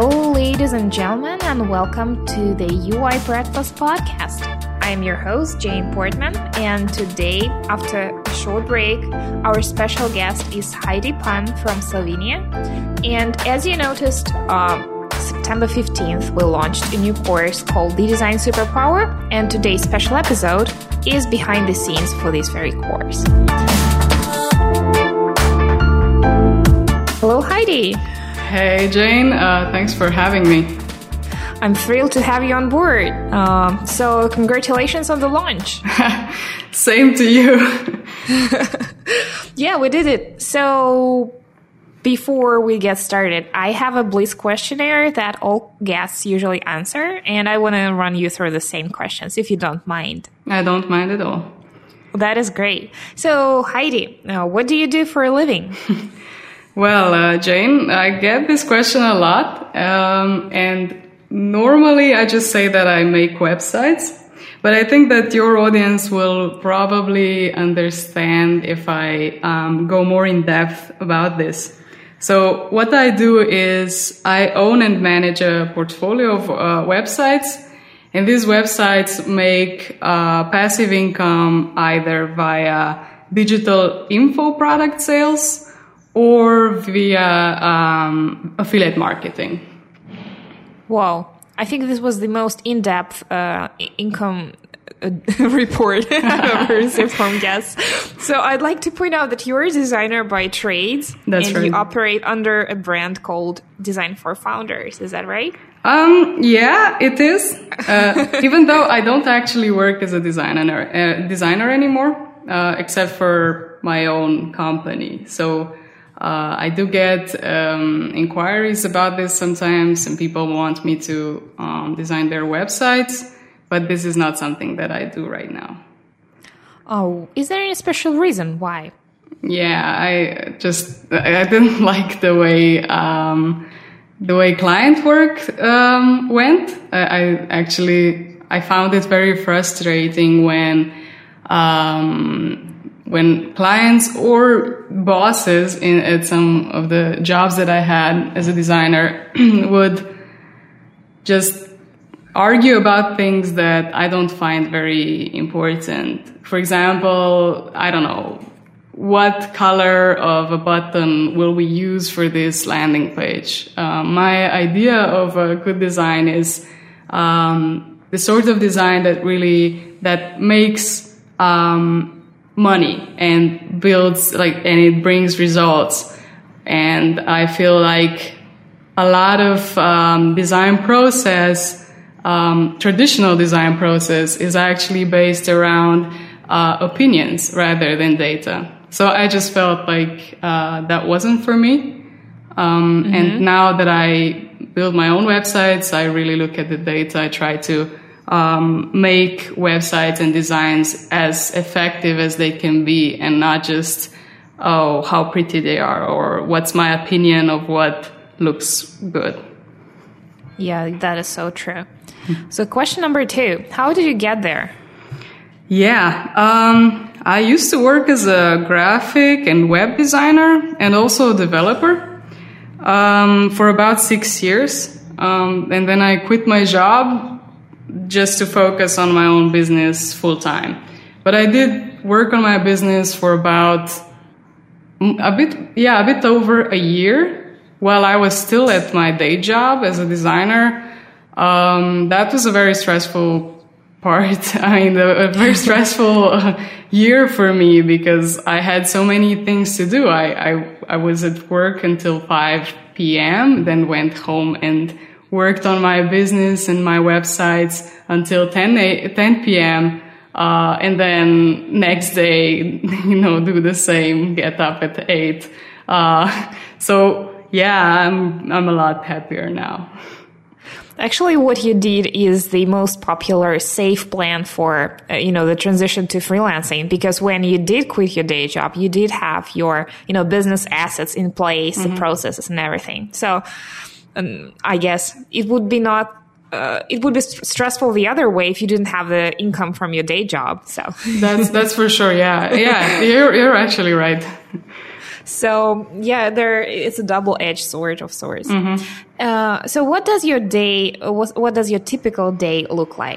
Hello, ladies and gentlemen, and welcome to the UI Breakfast Podcast. I am your host, Jane Portman, and today, after a short break, our special guest is Heidi Pan from Slovenia. And as you noticed, September 15th, we launched a new course called The Design Superpower, and today's special episode is behind the scenes for this very course. Hello, Heidi. Hey, Jane. Thanks for having me. I'm thrilled to have you on board. So congratulations on the launch. Same to you. Yeah, we did it. So before we get started, I have a Bliss questionnaire that all guests usually answer, and I want to run you through the same questions, if you don't mind. I don't mind at all. That is great. So Heidi, what do you do for a living? Well, Jane, I get this question a lot, and normally I just say that I make websites, but I think that your audience will probably understand if I go more in depth about this. So what I do is I own and manage a portfolio of websites, and these websites make passive income either via digital info product sales or via affiliate marketing. Wow. I think this was the most in-depth income report I've ever received from guests. So I'd like to point out that you're a designer by trades. That's and right. You operate under a brand called Design for Founders. Is that right? Yeah, it is. Even though I don't actually work as a designer anymore, except for my own company. So I do get inquiries about this sometimes, and people want me to design their websites, but this is not something that I do right now. Oh, is there any special reason why? Yeah, I didn't like the way client work went. I found it very frustrating when clients or bosses at some of the jobs that I had as a designer would just argue about things that I don't find very important. For example, I don't know, what color of a button will we use for this landing page? My idea of a good design is the sort of design that makes money and builds and it brings results. And I feel like a lot of traditional design process is actually based around opinions rather than data. So I just felt like that wasn't for me. And now that I build my own websites, I really look at the data. I try to make websites and designs as effective as they can be, and not just, how pretty they are, or what's my opinion of what looks good. Yeah, that is so true. So question number 2, how did you get there? Yeah, I used to work as a graphic and web designer and also a developer for about 6 years. And then I quit my job just to focus on my own business full time. But I did work on my business for about a bit over a year while I was still at my day job as a designer. That was a very stressful part. I mean, a very stressful year for me because I had so many things to do. I was at work until 5 p.m., then went home and worked on my business and my websites until 10 p.m. And then next day, do the same, get up at 8. So yeah, I'm a lot happier now. Actually, what you did is the most popular safe plan for, the transition to freelancing, because when you did quit your day job, you did have your, business assets in place, the processes and everything. So I guess it would be stressful the other way if you didn't have the income from your day job. So that's for sure. Yeah. You're actually right. So yeah, it's a double-edged sword of sorts. So what does your day, what does your typical day look like?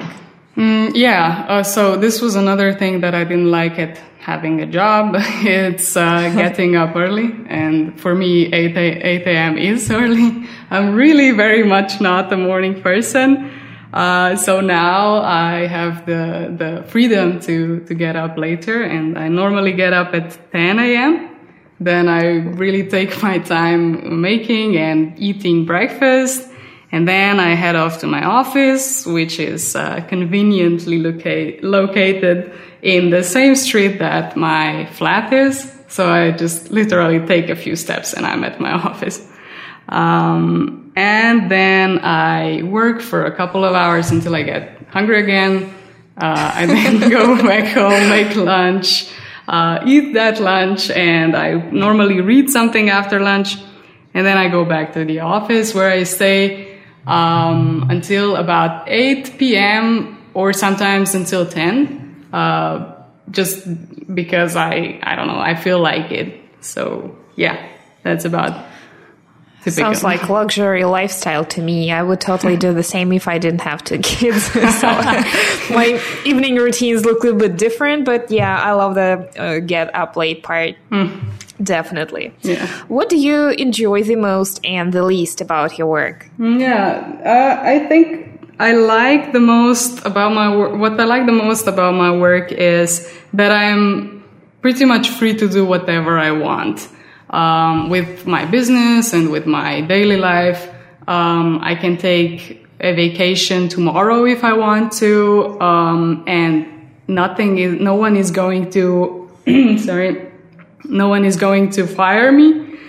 So this was another thing that I didn't like at having a job. It's getting up early. And for me, 8 a.m. is early. I'm really very much not a morning person. So now I have the freedom to get up later. And I normally get up at 10 a.m. Then I really take my time making and eating breakfast. And then I head off to my office, which is conveniently located in the same street that my flat is. So I just literally take a few steps and I'm at my office. And then I work for a couple of hours until I get hungry again. I then go back home, make lunch, eat that lunch, and I normally read something after lunch. And then I go back to the office where I stay until about 8 p.m. or sometimes until 10, just because I don't know, I feel like it. So yeah, that's about typical. Sounds like luxury lifestyle to me. I would totally do the same if I didn't have two kids. So my evening routines look a little bit different, but yeah, I love the get up late part. Definitely. Yeah. What do you enjoy the most and the least about your work? I think I like the most about my work. What I like the most about my work is that I'm pretty much free to do whatever I want. With my business and with my daily life, I can take a vacation tomorrow if I want to, and no one is going to, no one is going to fire me.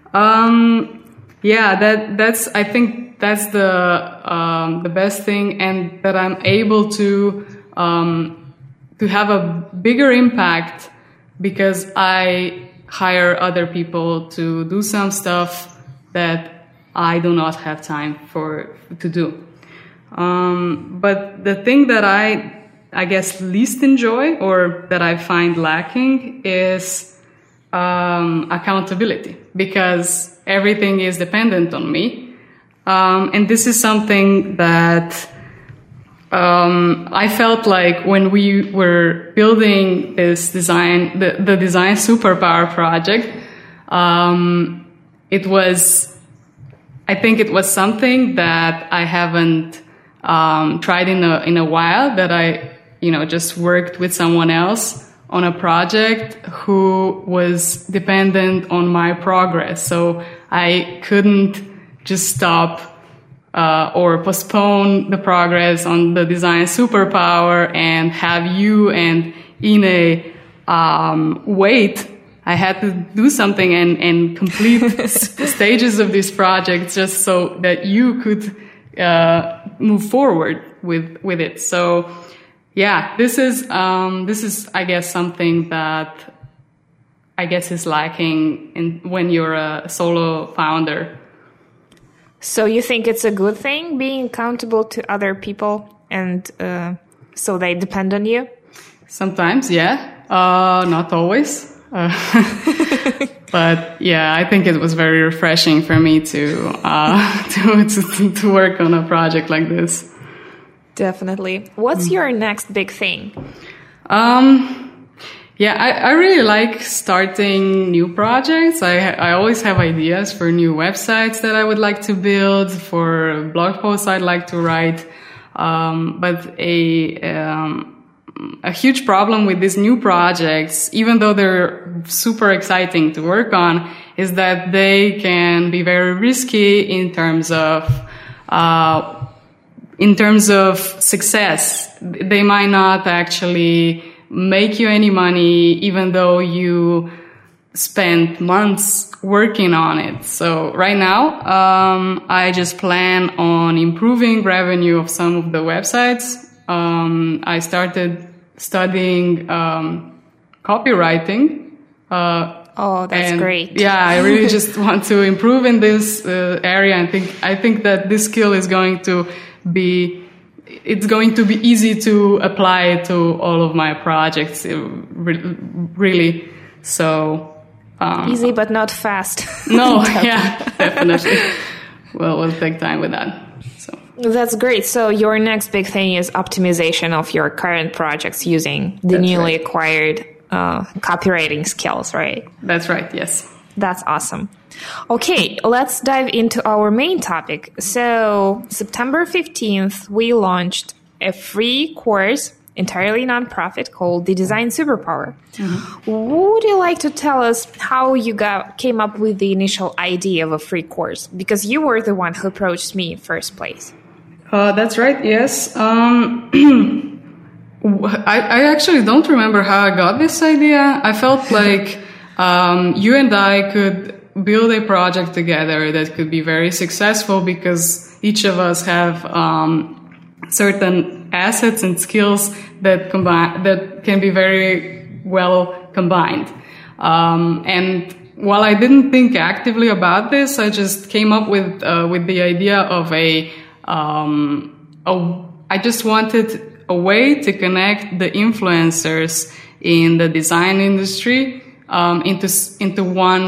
I think that's the best thing, and that I'm able to have a bigger impact because I hire other people to do some stuff that I do not have time to do. But the thing that I guess least enjoy or that I find lacking is accountability, because everything is dependent on me. And this is something that I felt like when we were building this design, the design superpower project, I think it was something that I haven't tried in a while, that I just worked with someone else on a project who was dependent on my progress. So I couldn't just stop or postpone the progress on the design superpower and have you and Ine wait. I had to do something and complete stages of this project just so that you could move forward with it. So yeah, this is I guess something that I guess is lacking when you're a solo founder. So you think it's a good thing being accountable to other people and so they depend on you? Sometimes, yeah. Not always. But yeah, I think it was very refreshing for me to work on a project like this. Definitely. What's your next big thing? I really like starting new projects. I always have ideas for new websites that I would like to build, for blog posts I'd like to write. But a huge problem with these new projects, even though they're super exciting to work on, is that they can be very risky in terms of success. They might not actually make you any money, even though you spent months working on it. So right now, I just plan on improving revenue of some of the websites. I started studying copywriting. That's great. Yeah, I really just want to improve in this area. I think that this skill is going to be easy to apply to all of my projects, really. So easy but not fast. No, yeah, definitely. we'll take time with that. So that's great. So your next big thing is optimization of your current projects using the newly acquired copywriting skills, right? That's right. Yes. That's awesome. Okay, let's dive into our main topic. So September 15th, we launched a free course, entirely nonprofit, called The Design Superpower. Mm-hmm. Would you like to tell us how you came up with the initial idea of a free course? Because you were the one who approached me in first place. That's right, yes. I actually don't remember how I got this idea. I felt like you and I could build a project together that could be very successful because each of us have certain assets and skills that can be very well combined. And while I didn't think actively about this, I just came up with the idea of I just wanted a way to connect the influencers in the design industry into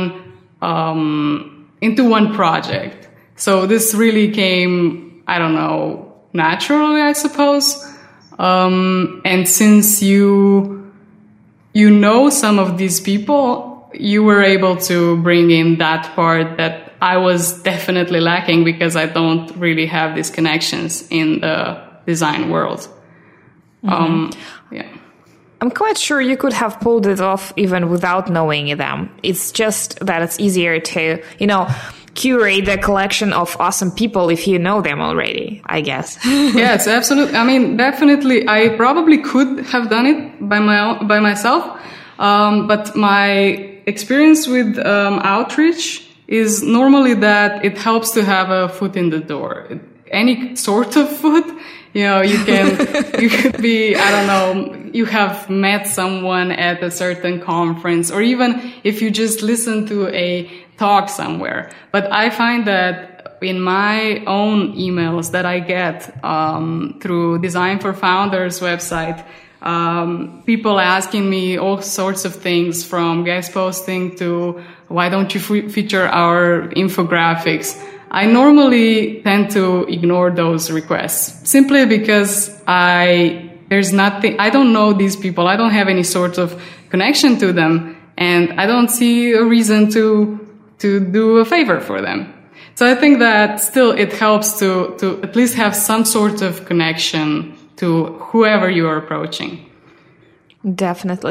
one project. So this really came, I don't know, naturally, I suppose. And since you know some of these people, you were able to bring in that part that I was definitely lacking because I don't really have these connections in the design world. Yeah. I'm quite sure you could have pulled it off even without knowing them. It's just that it's easier to, curate a collection of awesome people if you know them already, I guess. Yes, absolutely. I mean, definitely, I probably could have done it by myself. But my experience with outreach is normally that it helps to have a foot in the door. Any sort of foot. You could be, I don't know, you have met someone at a certain conference, or even if you just listen to a talk somewhere. But I find that in my own emails that I get through Design for Founders website, people asking me all sorts of things, from guest posting to why don't you feature our infographics. I normally tend to ignore those requests simply because I don't know these people. I don't have any sort of connection to them, and I don't see a reason to do a favor for them. So I think that still it helps to at least have some sort of connection to whoever you are approaching. Definitely.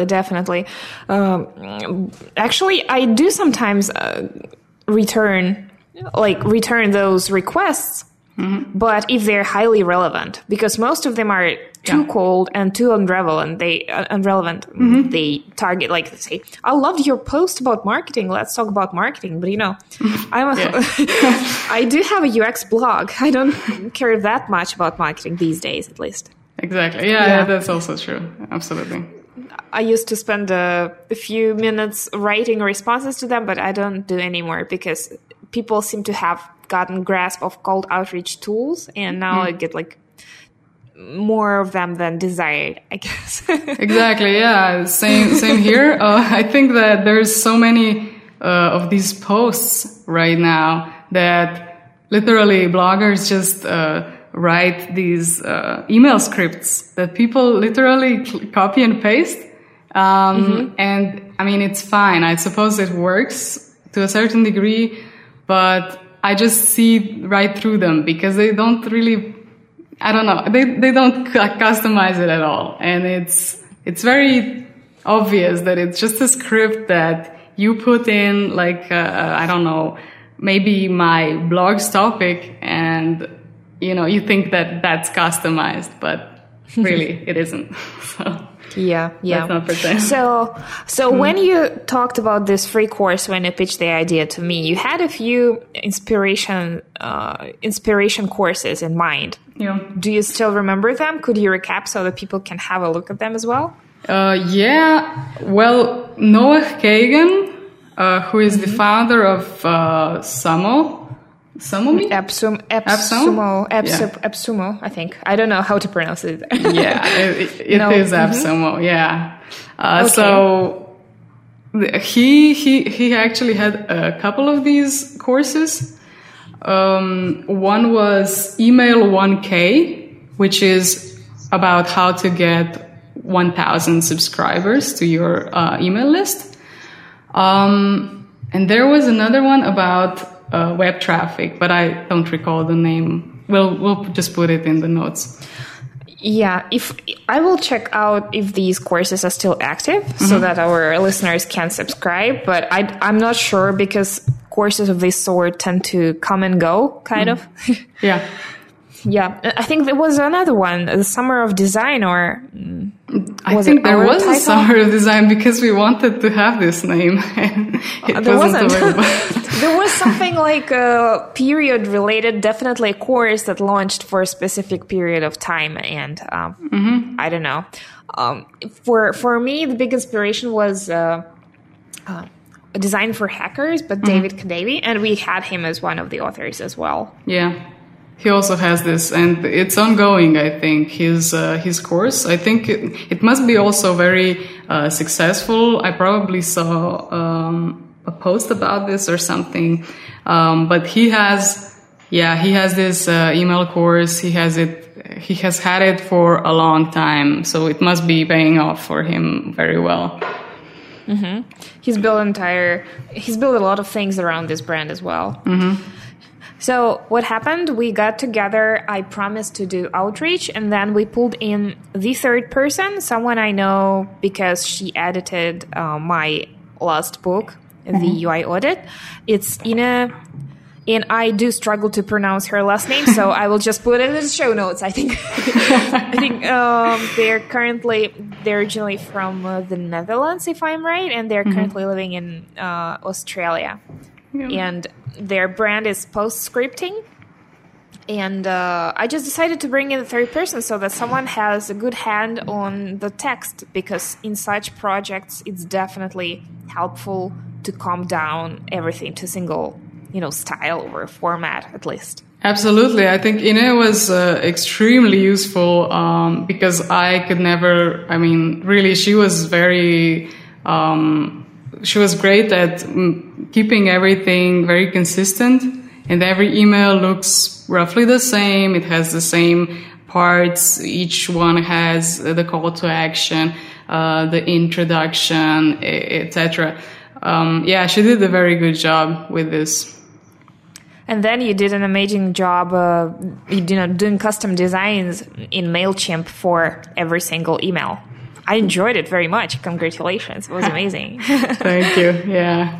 Actually, I do sometimes return those requests, but if they're highly relevant, because most of them are too cold and too unrelevant. They target, like, they say, I loved your post about marketing. Let's talk about marketing. But I do have a UX blog. I don't care that much about marketing these days, at least. Exactly. Yeah, that's also true. Absolutely. I used to spend a few minutes writing responses to them, but I don't do anymore because people seem to have gotten grasp of cold outreach tools, and now I get more of them than desired, I guess. Exactly. Yeah. Same here. I think that there's so many of these posts right now that literally bloggers just write these email scripts that people literally copy and paste. And I mean, it's fine. I suppose it works to a certain degree, but I just see right through them because they don't really, I don't know, they don't customize it at all. And it's very obvious that it's just a script that you put in, I don't know, maybe my blog's topic, and, you think that that's customized, but really it isn't. Yeah. Let's not pretend. So when you talked about this free course, when you pitched the idea to me, you had a few inspiration courses in mind. Yeah. Do you still remember them? Could you recap so that people can have a look at them as well? Yeah. Well, Noah Kagan, who is the founder of Sumo. AppSumo, I think. I don't know how to pronounce it. Yeah, it is AppSumo. Yeah. Okay. So he actually had a couple of these courses, One was Email 1K, which is about how to get 1,000 subscribers to your email list. And there was another one about web traffic, but I don't recall the name. We'll just put it in the notes. Yeah, if I will check out if these courses are still active so that our listeners can subscribe, but I'm not sure because courses of this sort tend to come and go, kind of. Yeah. Yeah, I think there was another one, the Summer of Design, or I think there was a Summer of Design because we wanted to have this name. It wasn't available. There was something like a period related, definitely a course that launched for a specific period of time, and I don't know. For me, the big inspiration was a Design for Hackers, but David Kadavy, and we had him as one of the authors as well. Yeah. He also has this, and it's ongoing, I think, his course. I think it must be also very successful. I probably saw a post about this or something. But he has this email course. He has had it for a long time. So it must be paying off for him very well. Mm-hmm. He's built a lot of things around this brand as well. Mm-hmm. So what happened, we got together, I promised to do outreach, and then we pulled in the third person, someone I know because she edited my last book, the UI Audit. It's Ina, and I do struggle to pronounce her last name, so I will just put it in the show notes, I think. They're originally from the Netherlands, if I'm right, and they're currently living in Australia. Yeah. And their brand is Postscripting. And I just decided to bring in the third person so that someone has a good hand on the text, because in such projects, it's definitely helpful to calm down everything to single, style or format at least. Absolutely. I think Ine was extremely useful because I could never, really, she was very... she was great at keeping everything very consistent, and every email looks roughly the same. It has the same parts. Each one has the call to action, the introduction, etc. She did a very good job with this. And then you did an amazing job doing custom designs in MailChimp for every single email. I enjoyed it very much. Congratulations. It was amazing. Thank you. Yeah.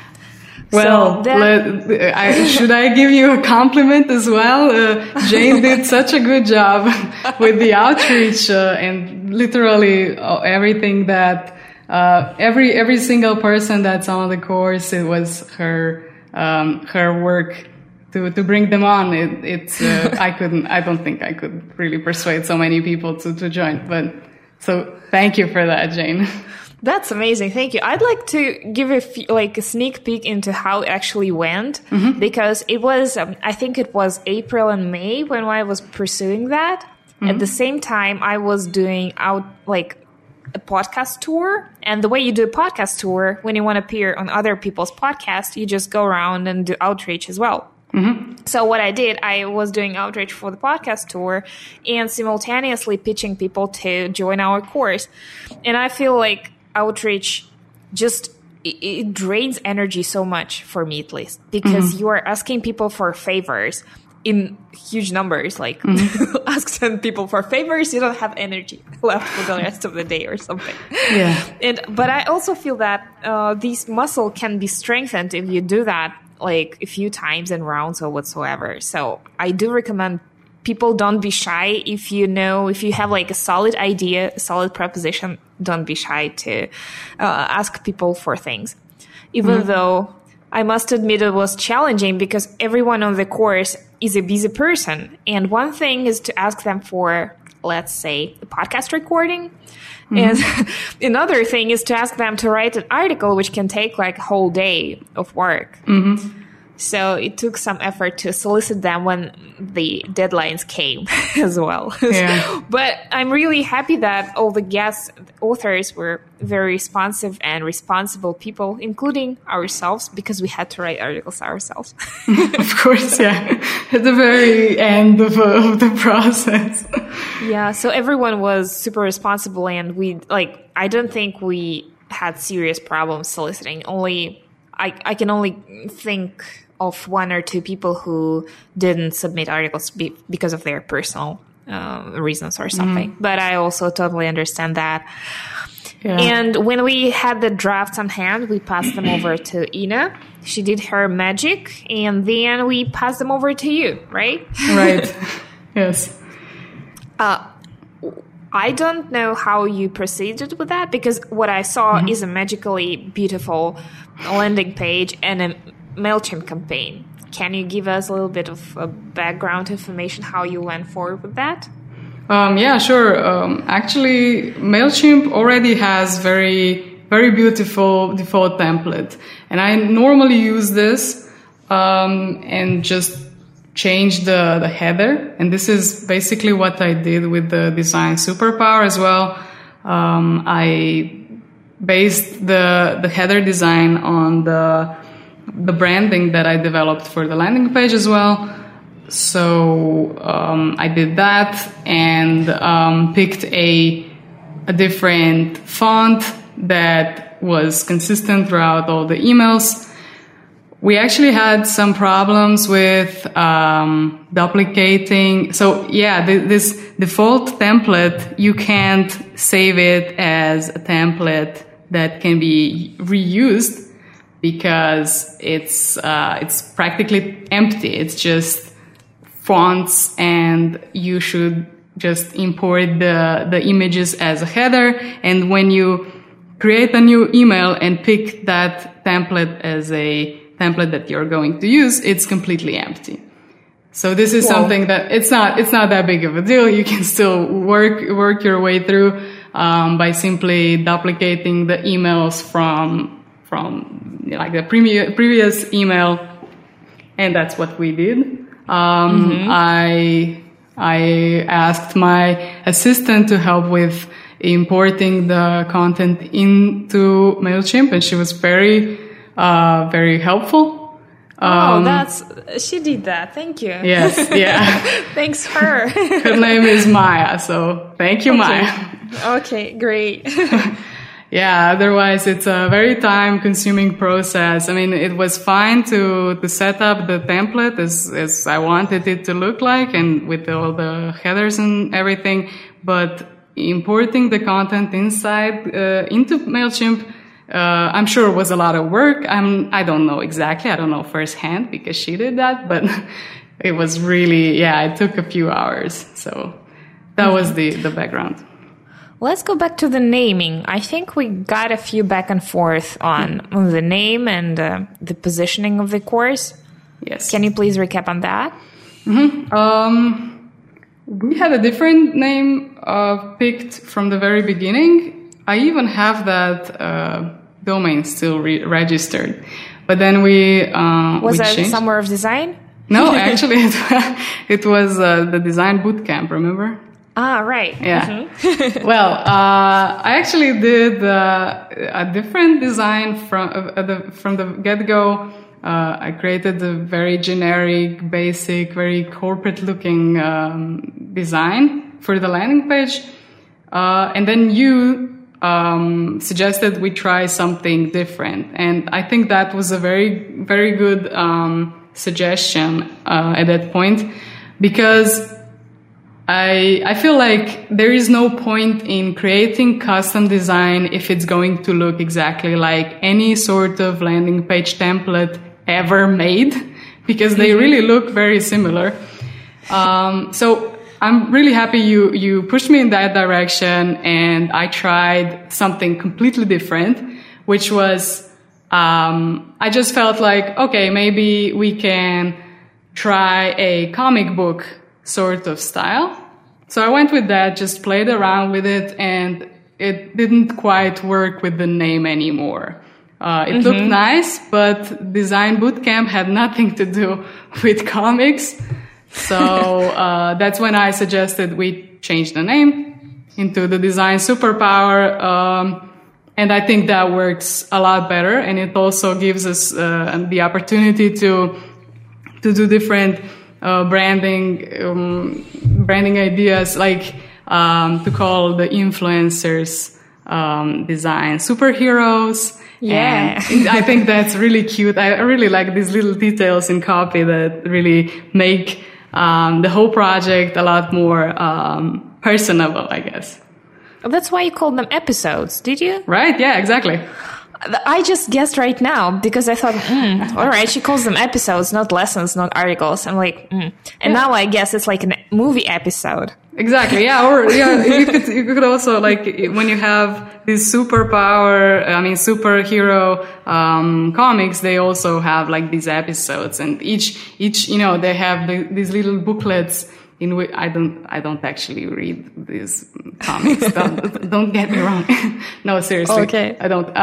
Well, should I give you a compliment as well? Jane did such a good job with the outreach and literally everything that every single person that's on the course, it was her work to bring them on. I don't think I could really persuade so many people to join, but. So thank you for that, Jane. That's amazing. Thank you. I'd like to give a sneak peek into how it actually went, because it was, I think it was April and May when I was pursuing that. At the same time, I was doing a podcast tour. And the way you do a podcast tour, when you want to appear on other people's podcasts, you just go around and do outreach as well. So what I did, I was doing outreach for the podcast tour and simultaneously pitching people to join our course. And I feel like outreach it drains energy so much, for me at least, because you are asking people for favors in huge numbers. Ask 10 people for favors, you don't have energy left for the rest of the day or something. Yeah. But I also feel that this muscle can be strengthened if you do that a few times in rounds or whatsoever. So I do recommend people don't be shy. If you have a solid idea, a solid proposition, don't be shy to ask people for things. Even though I must admit it was challenging because everyone on the course is a busy person. And one thing is to ask them for, let's say, a podcast recording. And another thing is to ask them to write an article, which can take a whole day of work. So it took some effort to solicit them when the deadlines came as well. Yeah. But I'm really happy that all the guest authors were very responsive and responsible people, including ourselves, because we had to write articles ourselves. Of course, yeah. At the very end of the process. Yeah, so everyone was super responsible, and I don't think we had serious problems soliciting. I can only think of one or two people who didn't submit articles because of their personal reasons or something. Mm-hmm. But I also totally understand that. Yeah. And when we had the drafts on hand, we passed them over to Ina. She did her magic, and then we passed them over to you, right? Right. Yes. I don't know how you proceeded with that, because what I saw is a magically beautiful landing page and a MailChimp campaign. Can you give us a little bit of background information how you went forward with that? Yeah, sure. Actually, MailChimp already has very, very beautiful default template. And I normally use this and just change the header. And this is basically what I did with the Design Superpower as well. I based the header design on the branding that I developed for the landing page as well. So I did that and picked a different font that was consistent throughout all the emails. We actually had some problems with duplicating. So yeah, this default template, you can't save it as a template that can be reused because it's practically empty. It's just fonts, and you should just import the images as a header. And when you create a new email and pick that template as a template that you're going to use, it's completely empty. So this is something that it's not that big of a deal. You can still work your way through by simply duplicating the emails from like the previous email, and that's what we did. I asked my assistant to help with importing the content into MailChimp, and she was very helpful. She did that. Thank you. Yes, yeah. Thanks her. Her name is Maya, so thank you, Maya. Okay, great. Yeah, otherwise it's a very time-consuming process. I mean, it was fine to set up the template as I wanted it to look like, and with all the headers and everything, but importing the content inside into MailChimp, I'm sure it was a lot of work. I don't know exactly. I don't know firsthand because she did that, but it was really, it took a few hours. So that was the background. Let's go back to the naming. I think we got a few back and forth on the name and the positioning of the course. Yes. Can you please recap on that? We had a different name picked from the very beginning. I even have that domain still registered. But then we Was that changed. Summer of Design? No, actually it was the Design Bootcamp, remember? Ah, right. Yeah. Well, I actually did a different design from the get-go. I created a very generic, basic, very corporate-looking design for the landing page. And then you suggested we try something different. And I think that was a very, very good suggestion at that point, because I feel like there is no point in creating custom design if it's going to look exactly like any sort of landing page template ever made, because they really look very similar. So I'm really happy you pushed me in that direction, and I tried something completely different, which was I just felt like, okay, maybe we can try a comic book sort of style. So I went with that, just played around with it, and it didn't quite work with the name anymore. It looked nice, but Design Bootcamp had nothing to do with comics. So that's when I suggested we change the name into the Design Superpower. And I think that works a lot better. And it also gives us the opportunity to do different branding ideas, like to call the influencers design superheroes. Yeah. And I think that's really cute. I really like these little details in copy that really make the whole project a lot more personable, I guess. That's why you called them episodes, did you? Right, yeah, exactly. I just guessed right now because I thought, all right, she calls them episodes, not lessons, not articles. I'm like, And now I guess it's like a movie episode. Exactly, yeah. Or you could also, like, when you have this superhero comics, they also have like these episodes, and each they have these little booklets. In which I don't actually read these comics. Don't get me wrong. No, seriously. Okay. I don't.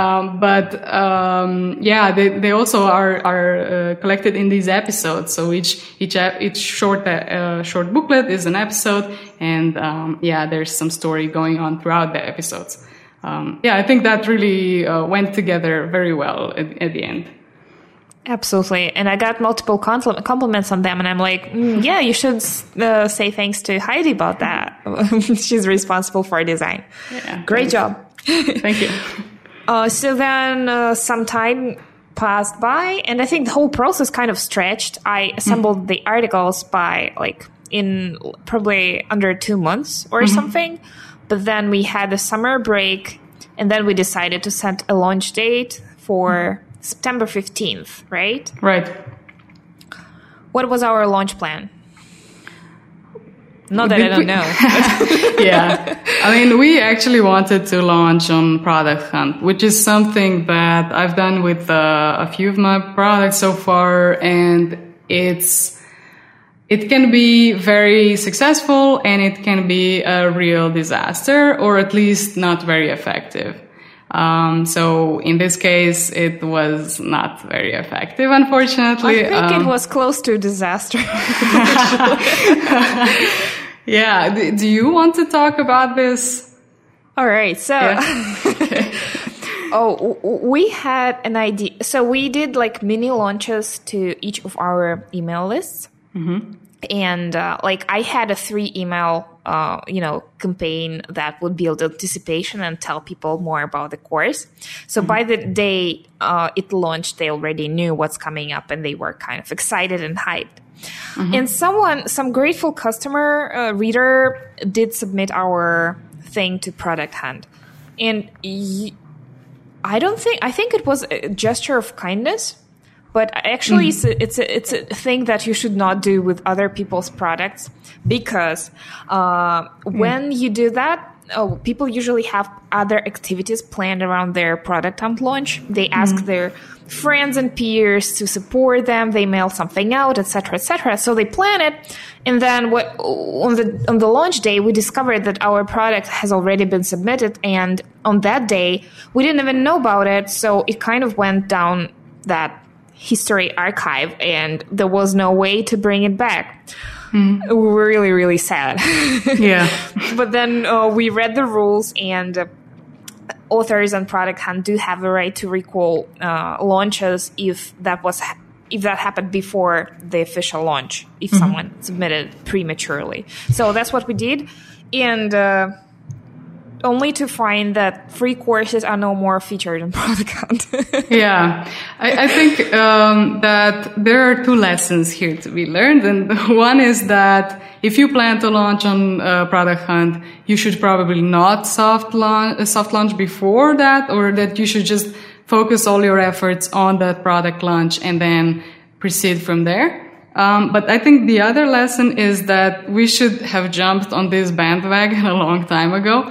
They also are collected in these episodes. So each short booklet is an episode, and there's some story going on throughout the episodes. I think that really went together very well at the end. Absolutely. And I got multiple compliments on them. And I'm like, you should say thanks to Heidi about that. She's responsible for design. Yeah, Great job. Thank you. So then some time passed by, and I think the whole process kind of stretched. I assembled the articles in probably under 2 months or something. But then we had a summer break, and then we decided to set a launch date for September 15th, right? Right. What was our launch plan? Not that I don't know. Yeah. I mean, we actually wanted to launch on Product Hunt, which is something that I've done with a few of my products so far, and it can be very successful, and it can be a real disaster, or at least not very effective. So in this case, it was not very effective, unfortunately. I think it was close to disaster. Yeah. Do you want to talk about this? All right. So, Okay. we had an idea. So we did like mini launches to each of our email lists. Mm-hmm. And I had a 3 email, campaign that would build anticipation and tell people more about the course. So by the day it launched, they already knew what's coming up, and they were kind of excited and hyped. Mm-hmm. And some grateful customer reader did submit our thing to Product Hunt, and I think it was a gesture of kindness. But actually, it's a thing that you should not do with other people's products, because when you do that, people usually have other activities planned around their Product Hunt launch. They ask their friends and peers to support them. They mail something out, etc., etc. So they plan it, and then on the launch day, we discovered that our product has already been submitted, and on that day, we didn't even know about it. So it kind of went down that history archive, and there was no way to bring it back. We were really, really sad. Yeah. But then we read the rules, and authors on Product Hunt do have a right to recall launches if that happened before the official launch, if someone submitted prematurely. So that's what we did, and only to find that free courses are no more featured in Product Hunt. Yeah, I think that there are 2 lessons here to be learned. And one is that if you plan to launch on Product Hunt, you should probably not soft launch before that, or that you should just focus all your efforts on that product launch and then proceed from there. But I think the other lesson is that we should have jumped on this bandwagon a long time ago.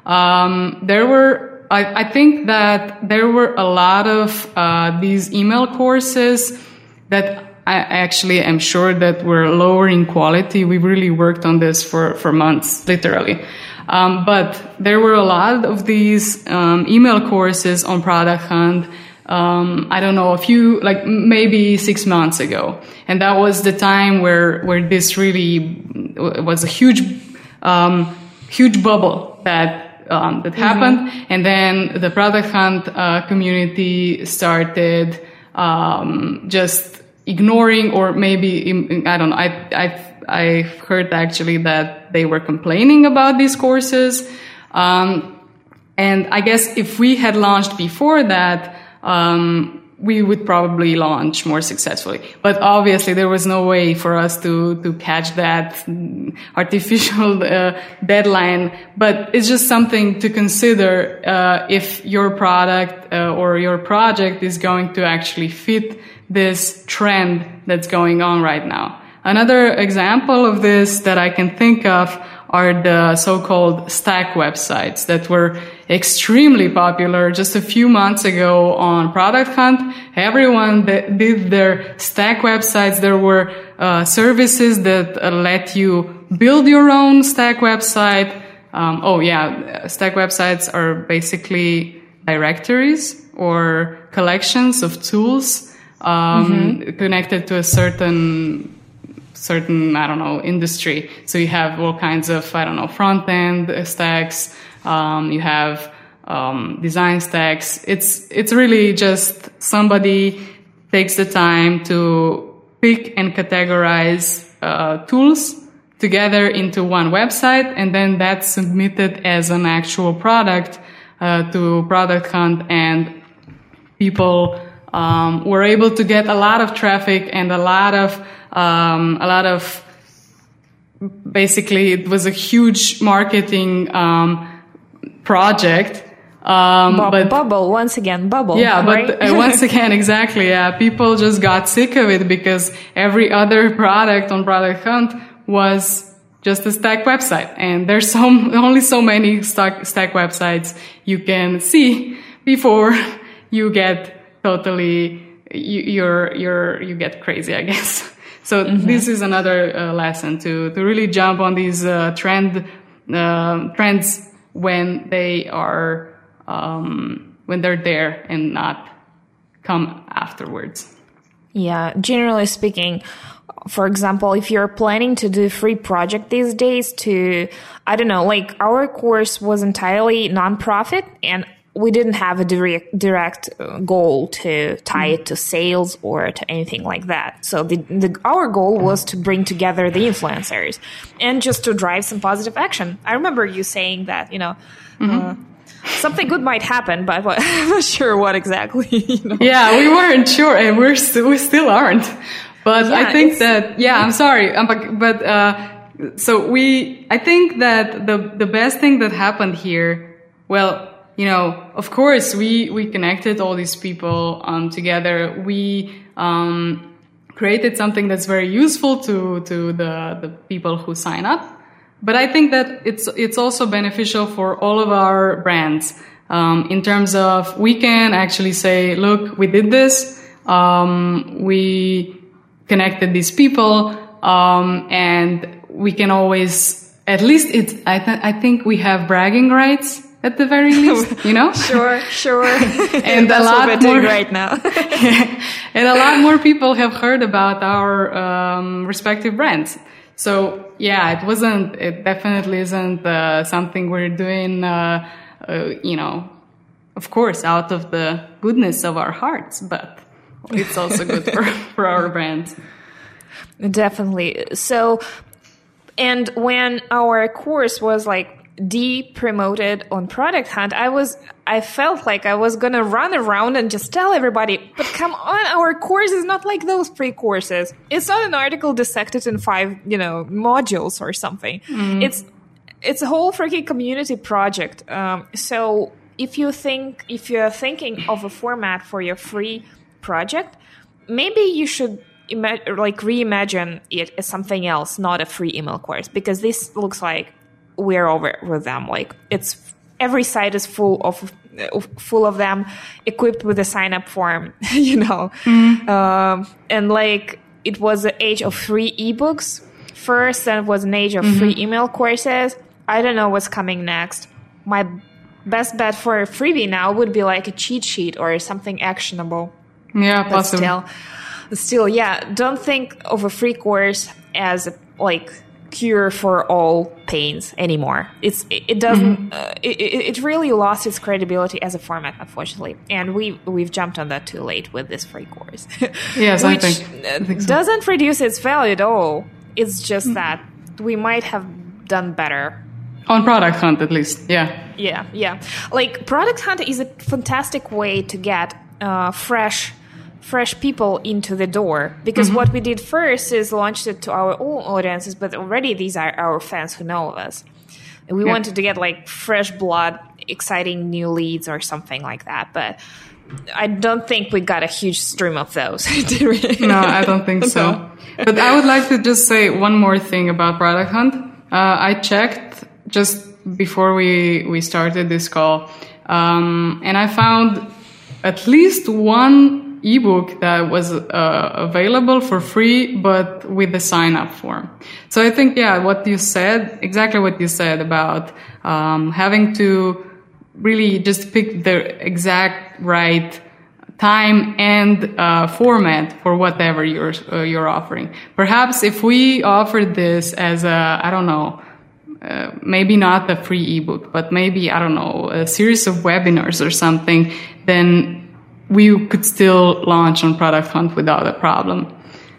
I think that there were a lot of these email courses that I actually am sure that were lower in quality. We really worked on this for months, literally. But there were a lot of these email courses on Product Hunt I don't know, maybe 6 months ago. And that was the time where this really was a huge bubble that happened. And then the Product Hunt community started just ignoring, or maybe, I don't know, I heard actually that they were complaining about these courses. And I guess if we had launched before that, we would probably launch more successfully. But obviously there was no way for us to catch that artificial deadline. But it's just something to consider if your product or your project is going to actually fit this trend that's going on right now. Another example of this that I can think of are the so-called stack websites that were extremely popular just a few months ago on Product Hunt. Everyone did their stack websites. There were services that let you build your own stack website. Stack websites are basically directories or collections of tools connected to a certain, I don't know, industry. So you have all kinds of, front-end stacks. You have design stacks. It's really just somebody takes the time to pick and categorize tools together into one website, and then that's submitted as an actual product to Product Hunt, and people were able to get a lot of traffic and a lot of basically it was a huge marketing project. Bubble, once again, bubble. Yeah, right? But once again, exactly. Yeah, people just got sick of it because every other product on Product Hunt was just a stack website, and there's only so many stack websites you can see before you get totally you get crazy, I guess. So this is another lesson to really jump on these trends when they are when they're there and not come afterwards. Yeah, generally speaking, for example, if you're planning to do a free project these days I don't know, like our course was entirely nonprofit, and we didn't have a direct goal to tie it to sales or to anything like that. So our goal was to bring together the influencers and just to drive some positive action. I remember you saying that, something good might happen, but I'm not sure what exactly. Yeah, we weren't sure, and we still aren't. But yeah, I think I'm sorry, but I think that the best thing that happened here, well, of course, we connected all these people together. We created something that's very useful to the people who sign up. But I think that it's also beneficial for all of our brands in terms of we can actually say, look, we did this. We connected these people, and we can always, at least I think we have bragging rights. At the very least, Sure. And that's what we're doing right now. And a lot more people have heard about our respective brands. So yeah, it definitely isn't something we're doing, of course, out of the goodness of our hearts, but it's also good for our brands. Definitely. So, and when our course was de-promoted on Product Hunt, I felt like I was gonna run around and just tell everybody, but come on, our course is not like those free courses. It's not an article dissected in 5, modules or something. It's a whole freaking community project. So if you're thinking of a format for your free project, maybe you should reimagine it as something else, not a free email course, because this looks like we're over with them. It's every site is full of them, equipped with a sign up form, and it was the age of free ebooks first, then it was an age of free email courses. I don't know what's coming next. My best bet for a freebie now would be like a cheat sheet or something actionable. Yeah, possibly. Still, yeah, don't think of a free course as like cure for all pains anymore. It doesn't. It really lost its credibility as a format, unfortunately, and we've jumped on that too late with this free course. Yes, which I think so. Doesn't reduce its value at all. It's just that we might have done better. On Product Hunt, at least, yeah. Yeah. Like, Product Hunt is a fantastic way to get fresh people into the door. Because what we did first is launched it to our own audiences, but already these are our fans who know us. And we wanted to get, like, fresh blood, exciting new leads or something like that. But I don't think we got a huge stream of those. No, I don't think so. No. But I would like to just say one more thing about Product Hunt. I checked just before we started this call, and I found at least one ebook that was available for free, but with the sign-up form. So I think, exactly what you said about having to really just pick the exact right time and format for whatever you're offering. Perhaps if we offered this as maybe not a free ebook, but maybe, a series of webinars or something, then we could still launch on Product Hunt without a problem.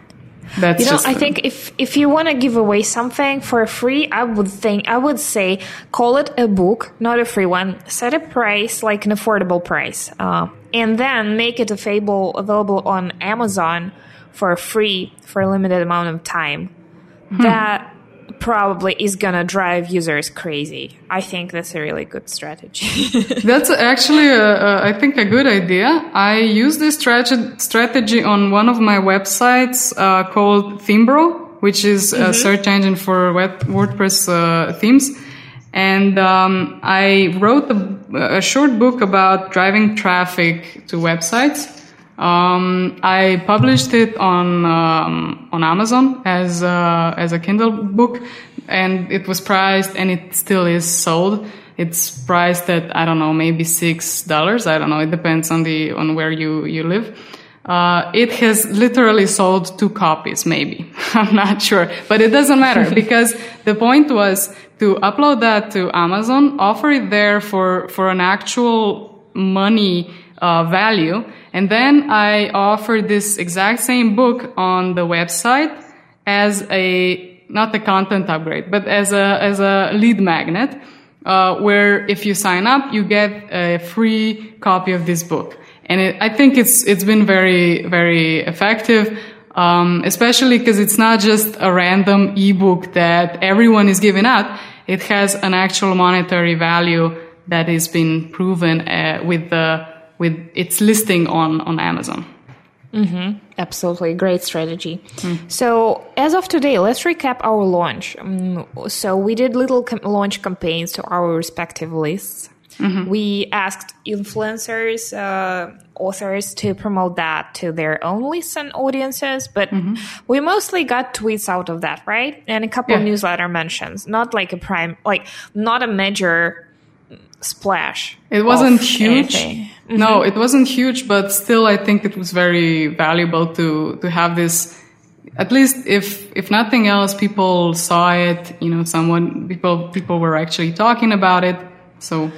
I think if you want to give away something for free, I would say call it a book, not a free one. Set a price, like an affordable price, and then make it available on Amazon for free for a limited amount of time. That probably is gonna drive users crazy. I think that's a really good strategy. That's actually, I think, a good idea. I use this strategy on one of my websites called Themebro, which is a search engine for WordPress themes. And I wrote a short book about driving traffic to websites. I published it on Amazon as a Kindle book, and it was priced, and it still is sold. It's priced at, maybe $6. I don't know. It depends on where you live. It has literally sold 2 copies, maybe. I'm not sure, but it doesn't matter because the point was to upload that to Amazon, offer it there for an actual money value. And then I offered this exact same book on the website as not a content upgrade, but as a lead magnet, where if you sign up, you get a free copy of this book. And I think it's been very, very effective, especially because it's not just a random ebook that everyone is giving out. It has an actual monetary value that has been proven with its listing on Amazon. Absolutely. Great strategy. So as of today, let's recap our launch. So we did little launch campaigns to our respective lists. We asked influencers, authors to promote that to their own lists and audiences, but we mostly got tweets out of that, right? And a couple of newsletter mentions, not like not a major splash. It wasn't huge. No, it wasn't huge, but still I think it was very valuable to have this. At least if nothing else, people saw it, people were actually talking about it. So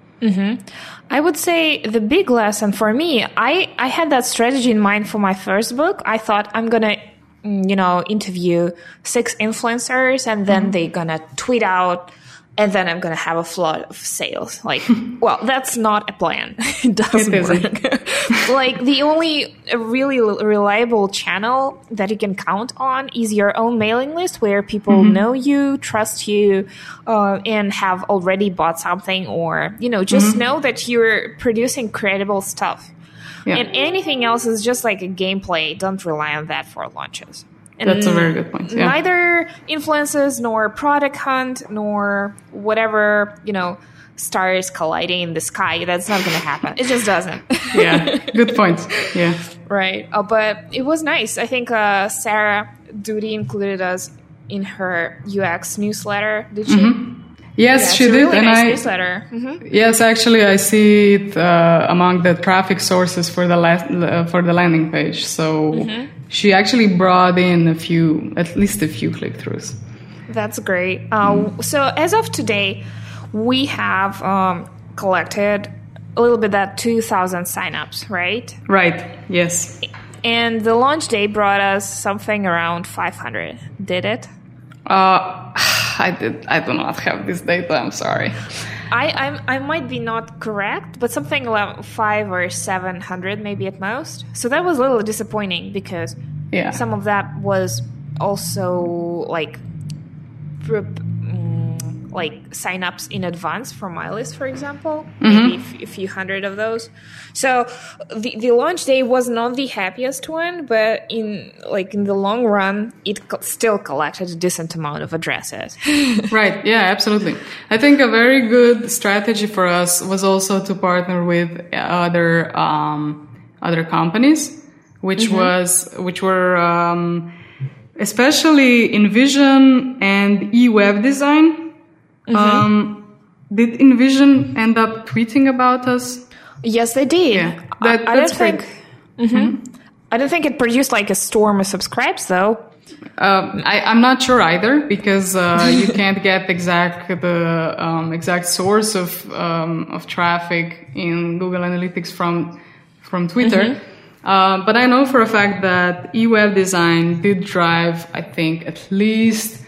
I would say the big lesson for me, I had that strategy in mind for my first book. I thought I'm going to, interview 6 influencers and then they're going to tweet out and then I'm going to have a flood of sales. Well, that's not a plan. It doesn't work. The only really reliable channel that you can count on is your own mailing list where people know you, trust you, and have already bought something or, just know that you're producing credible stuff. Yeah. And anything else is just like a gameplay. Don't rely on that for launches. And that's a very good point. Yeah. Neither influences nor Product Hunt nor whatever, stars colliding in the sky. That's not going to happen. It just doesn't. Yeah, good point. Yeah. Right. But it was nice. I think Sarah Doody included us in her UX newsletter. Did she? Yes, she did, really and nice newsletter. Yes, actually, I see it among the traffic sources for the landing page. So she actually brought in at least a few click-throughs. That's great. So as of today, we have collected a little bit that 2,000 signups, right? Right. Yes. And the launch day brought us something around 500. Did it? I do not have this data. I'm sorry. I might be not correct, but something around 500 or 700 maybe at most. So that was a little disappointing because some of that was also like sign-ups in advance for my list, for example, maybe a few hundred of those. So the launch day was not the happiest one, but in the long run, it still collected a decent amount of addresses. Right. Yeah, absolutely. I think a very good strategy for us was also to partner with other companies, which were especially InVision and eWeb Design. Did InVision end up tweeting about us? Yes, they did. Yeah, that's great. I don't think it produced like a storm of subscribes, though. I'm not sure either because you can't get the exact source of traffic in Google Analytics from Twitter. But I know for a fact that eWeb Design did drive, I think, at least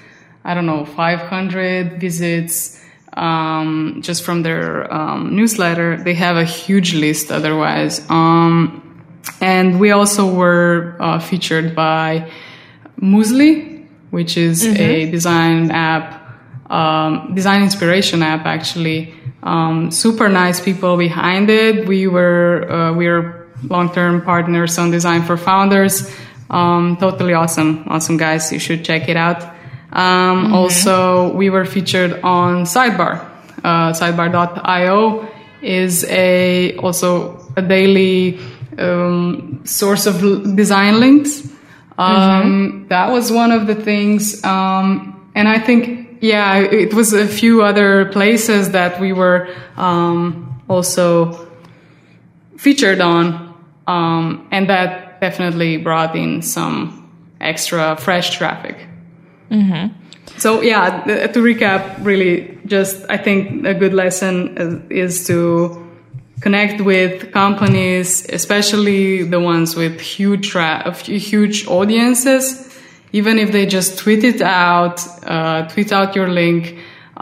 500 visits just from their newsletter. They have a huge list otherwise. And we also were featured by Moozly, which is a design inspiration app, actually. Super nice people behind it. We're long-term partners on Design for Founders. Totally awesome guys. You should check it out. Also, we were featured on Sidebar. Sidebar.io is also a daily source of design links. That was one of the things. And I think, it was a few other places that we were also featured on. And that definitely brought in some extra fresh traffic. So to recap, really just I think a good lesson is to connect with companies, especially the ones with huge audiences, even if they just tweet out your link,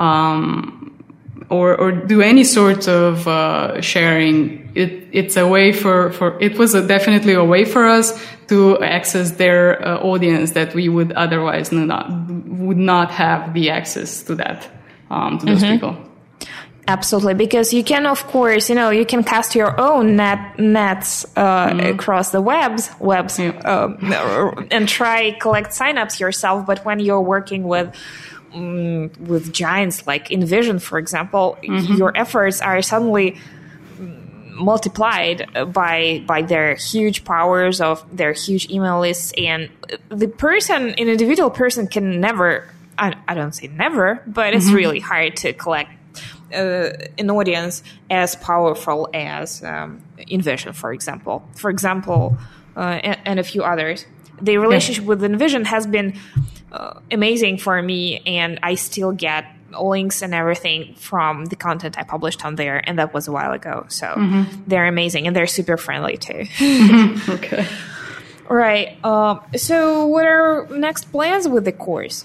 or do any sort of sharing. It's a way it was definitely a way for us to access their audience that we would otherwise not have the access to that, to those people. Absolutely, because you can, of course, you can cast your own nets across the webs, and try collect signups yourself. But when you're working with giants like InVision, for example, your efforts are suddenly multiplied by their huge powers of their huge email lists, and an individual person can never, I don't say never, but it's really hard to collect an audience as powerful as InVision, for example, and a few others. The relationship with InVision has been amazing for me, and I still get links and everything from the content I published on there, and that was a while ago. So they're amazing, and they're super friendly too. Okay. All right. So what are next plans with the course?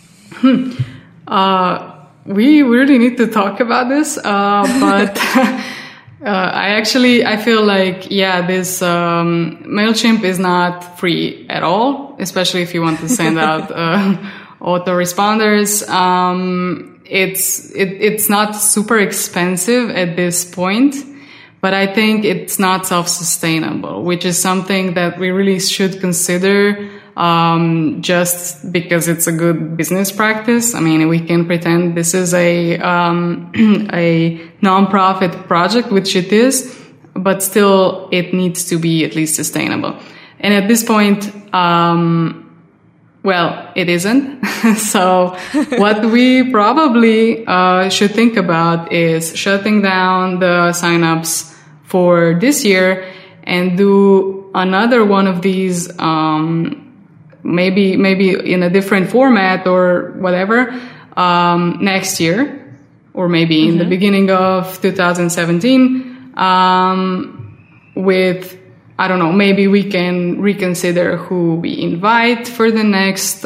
We really need to talk about this, but I feel like, this MailChimp is not free at all, especially if you want to send out autoresponders. It's not super expensive at this point, but I think it's not self-sustainable, which is something that we really should consider, just because it's a good business practice. I mean, we can pretend this is a non-profit project, which it is, but still it needs to be at least sustainable. And at this point, Well, it isn't. So what we probably should think about is shutting down the signups for this year and do another one of these, maybe in a different format or whatever, next year, or maybe in the beginning of 2017, with, I don't know, maybe we can reconsider who we invite for the next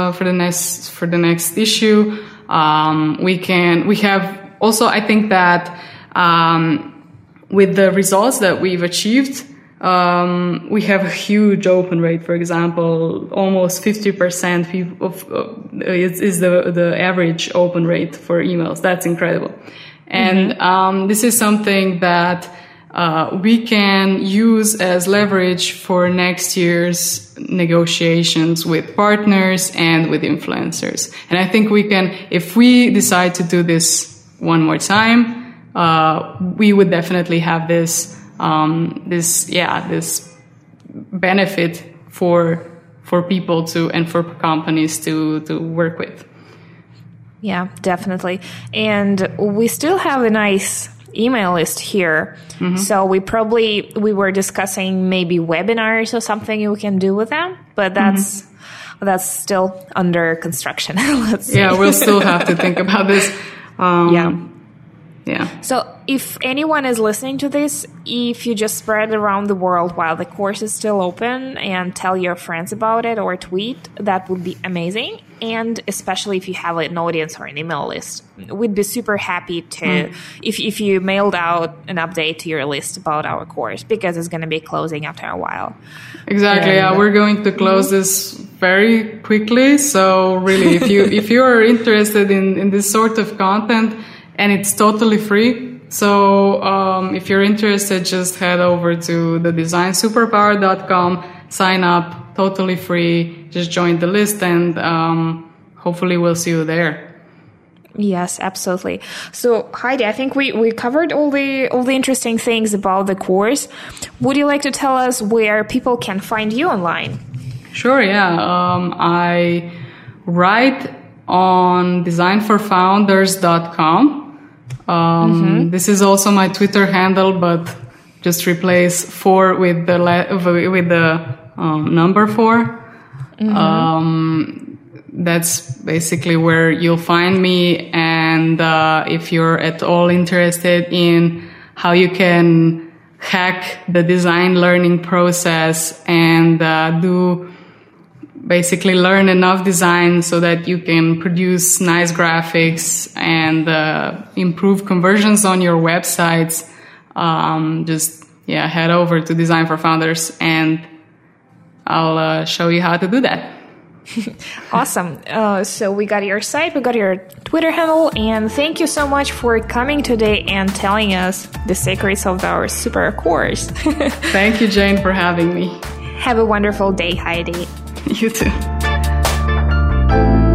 issue. We have also, I think that, with the results that we've achieved, we have a huge open rate. For example, almost 50% is the average open rate for emails. That's incredible. And this is something that we can use as leverage for next year's negotiations with partners and with influencers. And I think we can, if we decide to do this one more time, we would definitely have this benefit for people to, and for companies to work with. Yeah, definitely. And we still have a nice email list here. So we were discussing maybe webinars or something we can do with them, but that's still under construction. Let's see. Yeah, we'll still have to think about this. Yeah. So if anyone is listening to this, if you just spread around the world while the course is still open and tell your friends about it or tweet, that would be amazing. And especially if you have an audience or an email list, we'd be super happy to, if you mailed out an update to your list about our course, because it's going to be closing after a while. Exactly. Yeah, we're going to close this very quickly. So really, if you are interested in this sort of content, and it's totally free. So if you're interested, just head over to thedesignsuperpower.com, sign up, totally free. Just join the list, and hopefully we'll see you there. Yes, absolutely. So Heidi, I think we covered all the interesting things about the course. Would you like to tell us where people can find you online? Sure, yeah. I write on designforfounders.com. This is also my Twitter handle, but just replace 4 with the number 4. That's basically where you'll find me. And if you're at all interested in how you can hack the design learning process and basically learn enough design so that you can produce nice graphics and improve conversions on your websites, head over to Design for Founders and I'll show you how to do that. Awesome. So we got your site, we got your Twitter handle, and thank you so much for coming today and telling us the secrets of our super course. Thank you, Jane, for having me. Have a wonderful day, Heidi. You too.